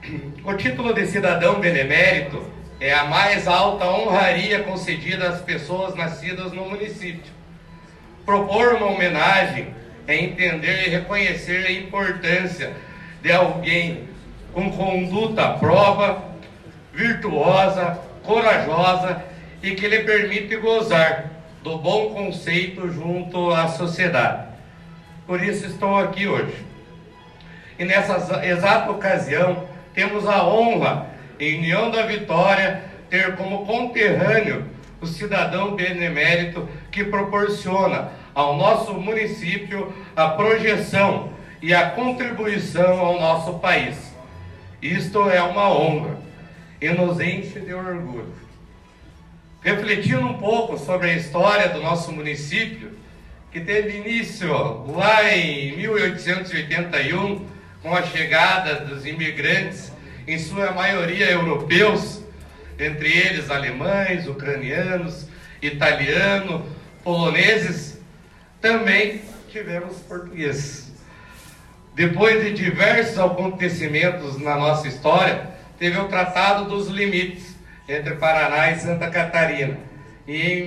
O título de cidadão benemérito é a mais alta honraria concedida às pessoas nascidas no município. Propor uma homenagem é entender e reconhecer a importância de alguém com conduta prova, virtuosa, corajosa e que lhe permite gozar do bom conceito junto à sociedade. Por isso estou aqui hoje. E nessa exata ocasião, temos a honra, em União da Vitória, ter como conterrâneo o cidadão benemérito que proporciona ao nosso município a projeção e a contribuição ao nosso país. Isto é uma honra e nos enche de orgulho. Refletindo um pouco sobre a história do nosso município, que teve início lá em 1881, com a chegada dos imigrantes, em sua maioria europeus, entre eles alemães, ucranianos, italianos, poloneses, também tivemos portugueses. Depois de diversos acontecimentos na nossa história, teve o Tratado dos Limites entre Paraná e Santa Catarina. E em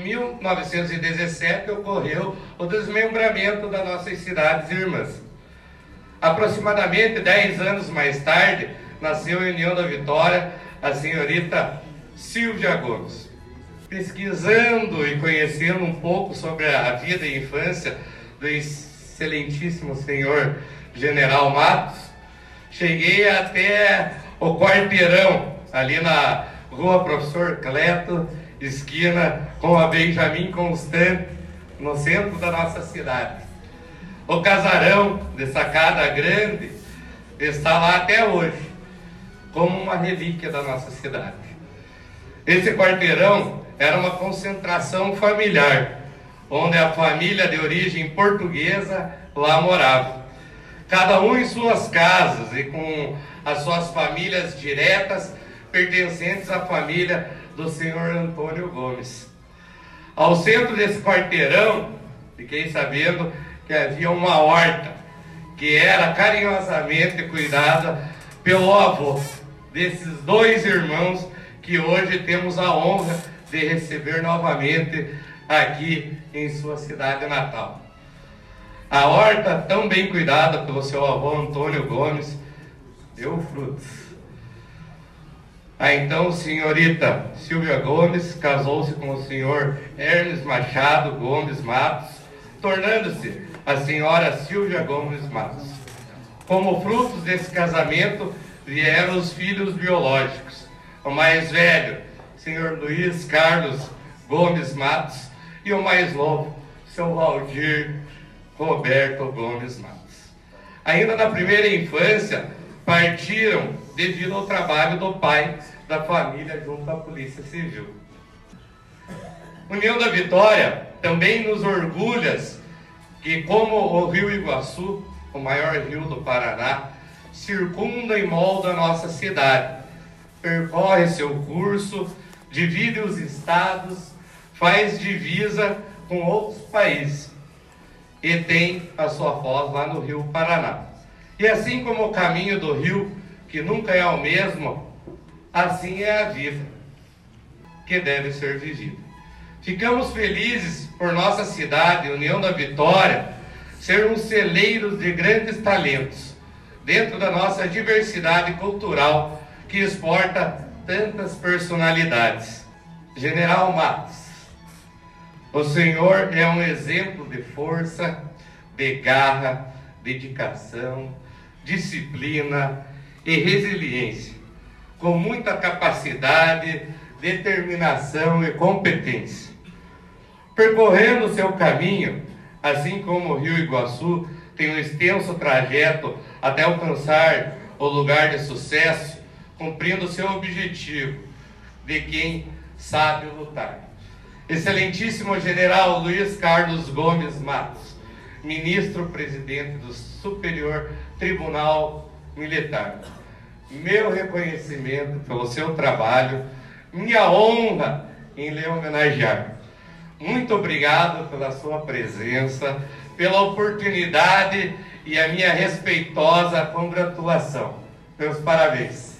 1917 ocorreu o desmembramento das nossas cidades irmãs. Aproximadamente 10 anos mais tarde, nasceu em União da Vitória a senhorita Silvia Gomes. Pesquisando e conhecendo um pouco sobre a vida e infância do excelentíssimo senhor General Matos, cheguei até o quarteirão, ali na Rua Professor Cleto, esquina com a Benjamin Constant, no centro da nossa cidade. O casarão de sacada grande está lá até hoje, como uma relíquia da nossa cidade. Esse quarteirão era uma concentração familiar, onde a família de origem portuguesa lá morava. Cada um em suas casas e com as suas famílias diretas, pertencentes à família do senhor Antônio Gomes. Ao centro desse quarteirão, fiquei sabendo que havia uma horta, que era carinhosamente cuidada pelo avô desses dois irmãos que hoje temos a honra de receber novamente aqui em sua cidade natal. A horta, tão bem cuidada pelo seu avô Antônio Gomes, deu frutos. A então senhorita Silvia Gomes casou-se com o senhor Hermes Machado Gomes Matos, tornando-se a senhora Silvia Gomes Matos. Como frutos desse casamento vieram os filhos biológicos. O mais velho, senhor Luiz Carlos Gomes Matos, e o mais novo, seu Valdir Roberto Gomes Matos. Ainda na primeira infância, partiram devido ao trabalho do pai da família junto à Polícia Civil. União da Vitória também nos orgulha que, como o Rio Iguaçu, o maior rio do Paraná, circunda e molda a nossa cidade, percorre seu curso, divide os estados, faz divisa com outros países e tem a sua foz lá no Rio Paraná. E assim como o caminho do rio, que nunca é o mesmo, assim é a vida, que deve ser vivida. Ficamos felizes por nossa cidade, União da Vitória, ser um celeiro de grandes talentos, dentro da nossa diversidade cultural, que exporta tantas personalidades. General Matos, o senhor é um exemplo de força, de garra, dedicação, disciplina e resiliência, com muita capacidade, determinação e competência. Percorrendo seu caminho, assim como o Rio Iguaçu tem um extenso trajeto até alcançar o lugar de sucesso, cumprindo seu objetivo de quem sabe lutar. Excelentíssimo General Luiz Carlos Gomes Matos, Ministro-Presidente do Superior Tribunal Militar, meu reconhecimento pelo seu trabalho, minha honra em lhe homenagear. Muito obrigado pela sua presença, pela oportunidade e a minha respeitosa congratulação. Meus parabéns.